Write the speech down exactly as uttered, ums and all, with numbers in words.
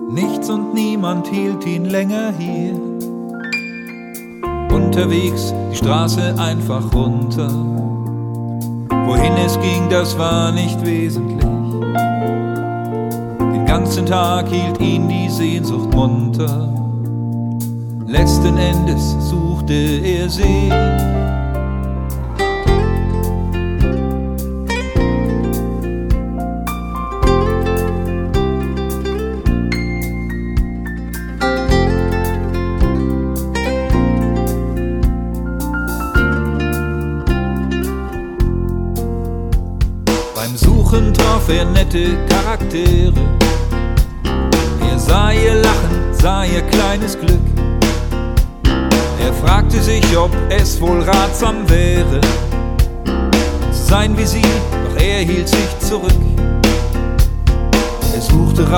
Nichts und niemand hielt ihn länger hier. Unterwegs die Straße einfach runter. Wohin es ging, das war nicht wesentlich. Den ganzen Tag hielt ihn die Sehnsucht munter. Letzten Endes suchte er sie. Beim Suchen traf er nette Charaktere. Er sah ihr Lachen, sah ihr kleines Glück. Er fragte sich, ob es wohl ratsam wäre, zu sein wie sie, doch er hielt sich zurück. Er suchte